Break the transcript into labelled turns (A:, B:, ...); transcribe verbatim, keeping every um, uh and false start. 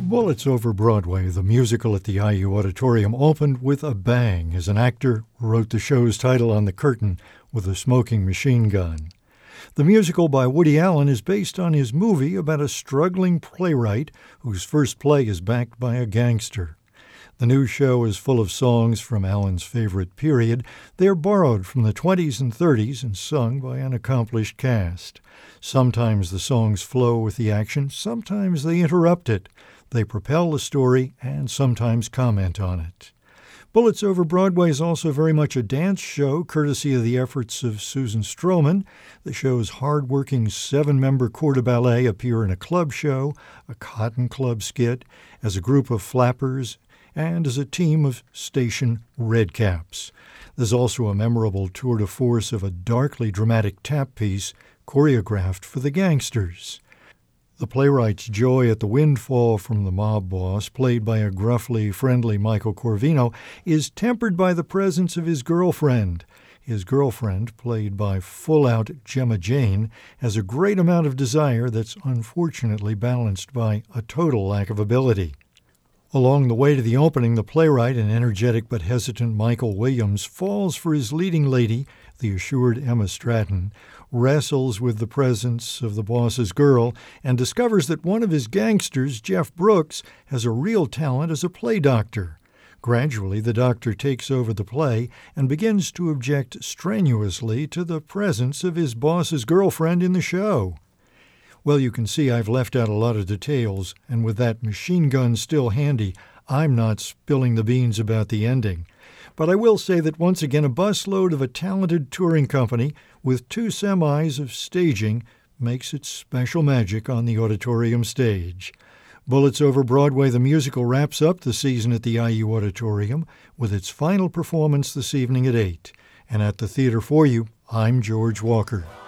A: Bullets Over Broadway, the musical at the I U Auditorium, opened with a bang as an actor wrote the show's title on the curtain with a smoking machine gun. The musical by Woody Allen is based on his movie about a struggling playwright whose first play is backed by a gangster. The new show is full of songs from Allen's favorite period. They are borrowed from the twenties and thirties and sung by an accomplished cast. Sometimes the songs flow with the action, sometimes they interrupt it. They propel the story and sometimes comment on it. Bullets Over Broadway is also very much a dance show, courtesy of the efforts of Susan Stroman. The show's hard-working seven-member corps de ballet appear in a club show, a cotton club skit, as a group of flappers, and as a team of station redcaps. There's also a memorable tour de force of a darkly dramatic tap piece choreographed for the gangsters. The playwright's joy at the windfall from the mob boss, played by a gruffly friendly Michael Corvino, is tempered by the presence of his girlfriend. His girlfriend, played by full-out Gemma Jane, has a great amount of desire that's unfortunately balanced by a total lack of ability. Along the way to the opening, the playwright, an energetic but hesitant Michael Williams, falls for his leading lady, the assured Emma Stratton, wrestles with the presence of the boss's girl, and discovers that one of his gangsters, Jeff Brooks, has a real talent as a play doctor. Gradually, the doctor takes over the play and begins to object strenuously to the presence of his boss's girlfriend in the show. Well, you can see I've left out a lot of details, and with that machine gun still handy, I'm not spilling the beans about the ending. But I will say that once again a busload of a talented touring company with two semis of staging makes its special magic on the auditorium stage. Bullets Over Broadway, the musical, wraps up the season at the I U Auditorium with its final performance this evening at eight. And at the theater for you, I'm George Walker.